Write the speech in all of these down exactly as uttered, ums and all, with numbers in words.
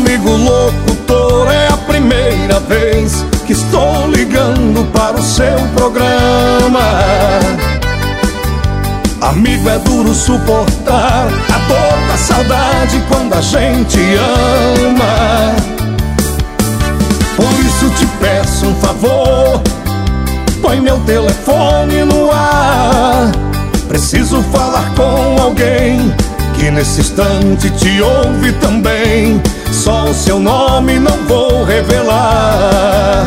amigo locutor, é a primeira vez que estou ligando para o seu programa. Amigo, é duro suportar a dor da saudade quando a gente ama. Por isso te peço um favor, põe meu telefone no ar. Preciso falar com alguém que nesse instante te ouve também. Só o seu nome não vou revelar.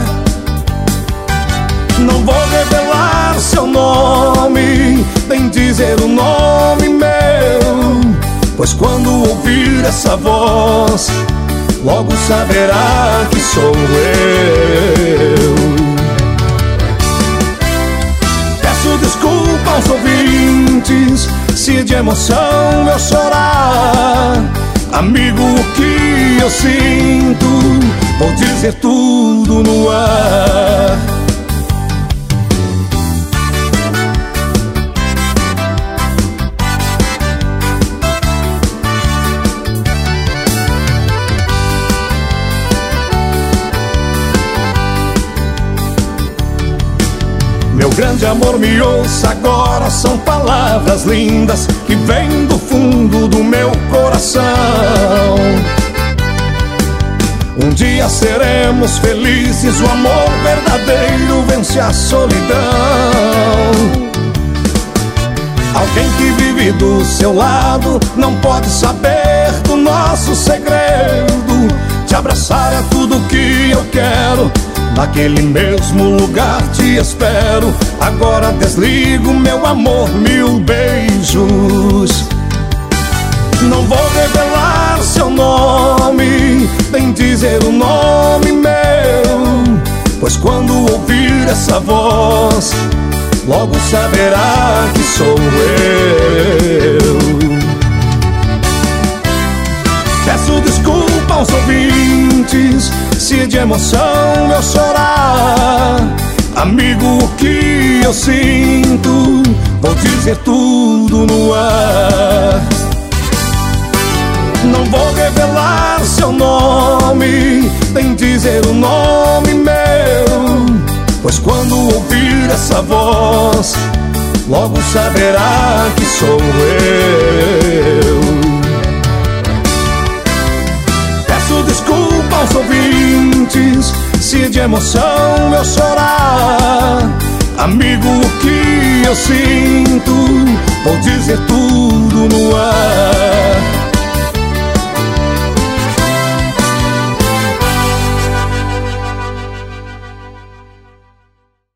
Não vou revelar seu nome, nem dizer o nome meu, pois quando ouvir essa voz, logo saberá que sou eu. Peço desculpa aos ouvintes se de emoção eu chorar. Amigo, o que eu sinto, vou dizer tudo no ar. Meu grande amor, me ouça agora, são palavras lindas que vêm do fundo do meu coração. Um dia seremos felizes, o amor verdadeiro vence a solidão. Alguém que vive do seu lado não pode saber do nosso segredo. Te abraçar é tudo que eu quero, naquele mesmo lugar te espero. Agora desligo, meu amor, mil beijos. Não vou revelar seu nome, nem dizer o nome meu, pois quando ouvir essa voz, logo saberá que sou eu. Peço desculpa aos ouvintes se de emoção eu chorar. Amigo, o que eu sinto, vou dizer tudo no ar. Não vou revelar seu nome, nem dizer o nome meu, pois quando ouvir essa voz, logo saberá que sou eu. Peço desculpa aos ouvintes se de emoção eu chorar. Amigo, o que eu sinto, vou dizer tudo no ar.